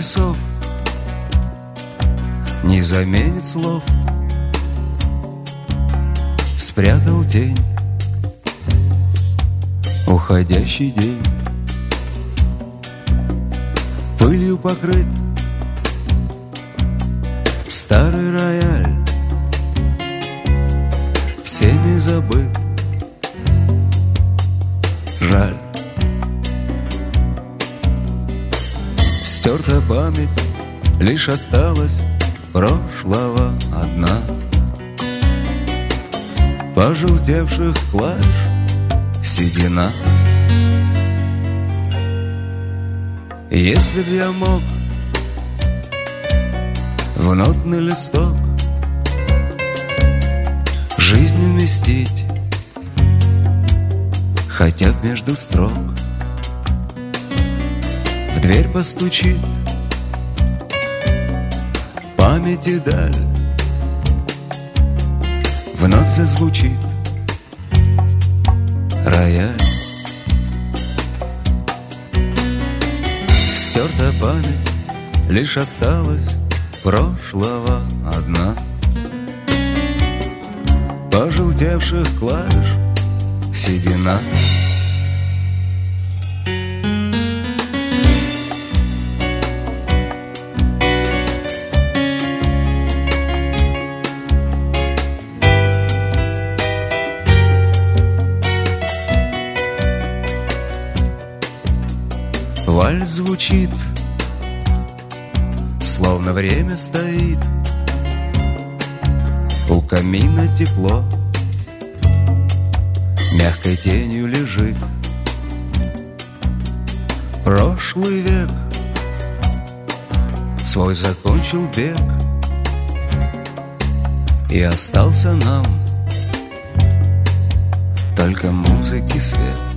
часов не заменит слов. Спрятал тень уходящий день, пылью покрыт старый рояль, всеми забыт. Жаль, стерта память, лишь осталась прошлого одна. Пожелтевших клавиш седина. Если б я мог в нотный листок жизнь уместить, хотя б между строк, в дверь постучит памяти даль, вновь зазвучит рояль. Стерта память, лишь осталась прошлого одна. Пожелтевших клавиш седина. Вальс звучит, словно время стоит, у камина тепло, мягкой тенью лежит. Прошлый век свой закончил бег, и остался нам только музыки свет.